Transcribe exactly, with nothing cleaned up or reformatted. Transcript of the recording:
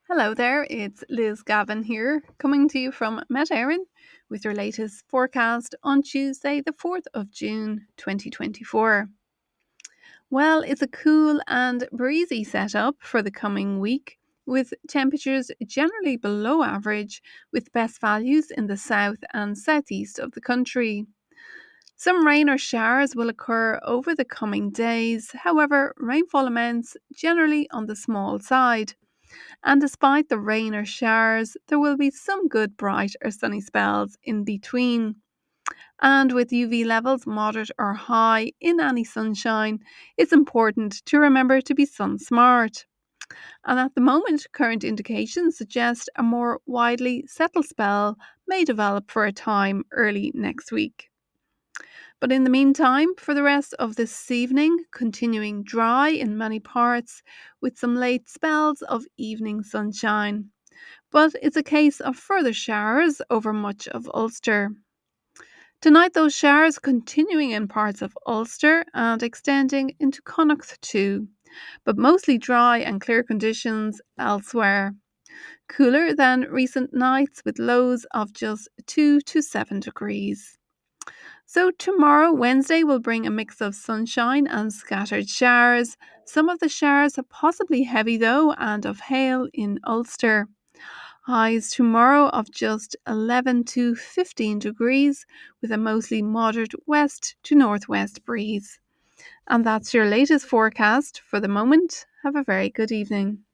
Hello there, it's Liz Gavin here, coming to you from Met Éireann with your latest forecast on Tuesday, the fourth of June twenty twenty-four. Well, it's a cool and breezy setup for the coming week, with temperatures generally below average, with best values in the south and southeast of the country. Some rain or showers will occur over the coming days, however, rainfall amounts generally on the small side. And despite the rain or showers, there will be some good bright or sunny spells in between. And with U V levels moderate or high in any sunshine, it's important to remember to be sun smart. And at the moment, current indications suggest a more widely settled spell may develop for a time early next week. But in the meantime, for the rest of this evening, continuing dry in many parts with some late spells of evening sunshine. But it's a case of further showers over much of Ulster. Tonight, those showers continuing in parts of Ulster and extending into Connacht too, but mostly dry and clear conditions elsewhere. Cooler than recent nights with lows of just two to seven degrees. So, tomorrow, Wednesday, will bring a mix of sunshine and scattered showers. Some of the showers are possibly heavy, though, and of hail in Ulster. Highs tomorrow of just eleven to fifteen degrees with a mostly moderate west to northwest breeze. And that's your latest forecast for the moment. Have a very good evening.